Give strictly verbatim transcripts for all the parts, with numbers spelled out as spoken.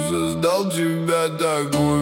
создал тебя такой?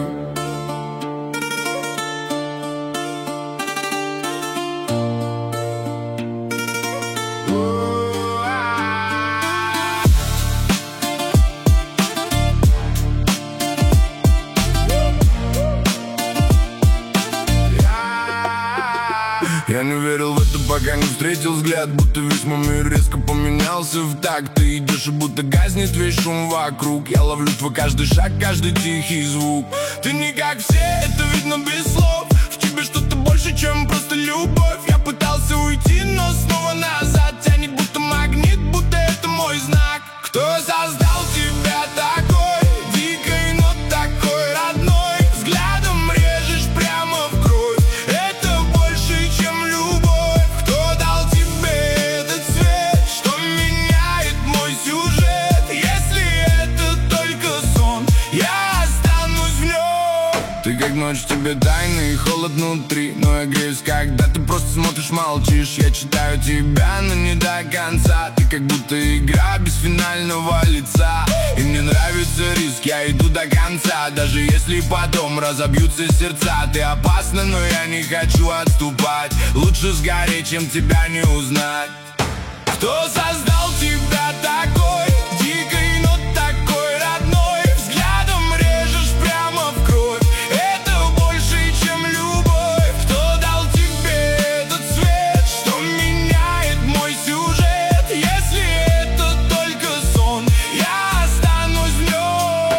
Я не верил в это, пока не встретил взгляд. Будто весь мой мир резко поменялся в такт. Ты идешь, и будто гаснет весь шум вокруг. Я ловлю твой каждый шаг, каждый тихий звук. Ты не как все, это видно без слов. В тебе что-то больше, чем просто любовь. Я пытался уйти, но снова назад тянет, будто магнит, будто это мой знак. Кто создал тебя такой? Дикой, но такой родной. Взглядом режешь прямо в кровь. Это больше, чем любовь. Кто дал тебе этот цвет, что меняет мой сюжет? Если это только сон, я останусь в нем. Ты как ночь, тебе тайны и холод внутри. Но я греюсь, когда ты просто смотришь, молчишь. Я читаю тебя, но не до конца. Ты как будто игра без финального лица. И мне нравится риск, я иду до конца. Даже если потом разобьются сердца. Ты опасна, но я не хочу отступать. Лучше сгореть, чем тебя не узнать. Кто создал тебя такой? Дикой, но такой родной. Взглядом режешь прямо в кровь. Это больше, чем любовь. Кто дал тебе этот цвет, что меняет мой сюжет? Если это только сон, я останусь в нем.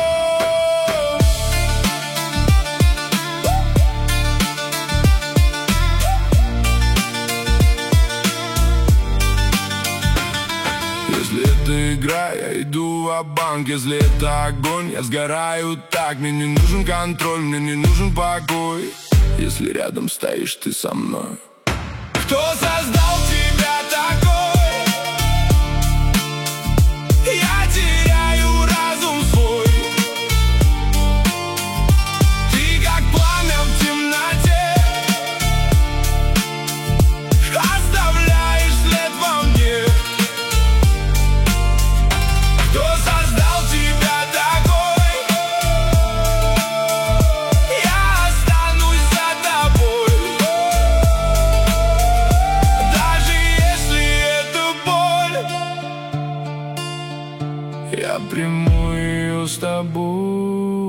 Если это игра, я иду ва-банк. Если это огонь, я сгораю так. Мне не нужен контроль, мне не нужен покой. Если рядом стоишь ты со мной. Кто создал тебя такой? Я теряю разум свой. Ты как пламя в темноте, оставляешь след во мне. Кто создал тебя такой? Я останусь за тобой. Даже если это боль, я приму ее с тобой.